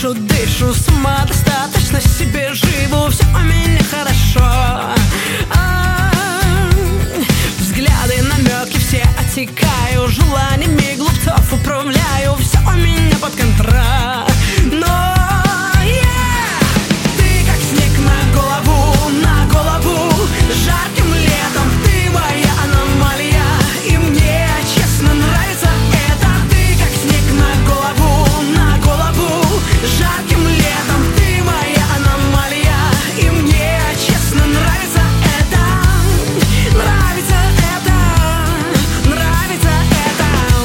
Дышу, дышу, самодостаточно себе живу, все у меня хорошо. Взгляды, намеки все отсекаю, желаниями глупцов управляю, все у меня под контролем. Но ты как снег на голову, жарким летом ты моя аномалия, и мне честно нравится это. Ты как снег на голову, жарким летом ты моя аномалия, и мне честно нравится это. Нравится это, нравится это.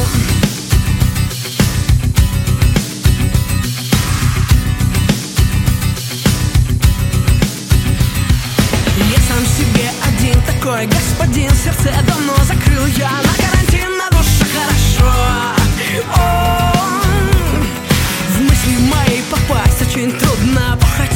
Я сам себе один такой господин, сердце давно закрыл я на карантин, на душе хорошо. В мысли мои попасть очень трудно, похотеть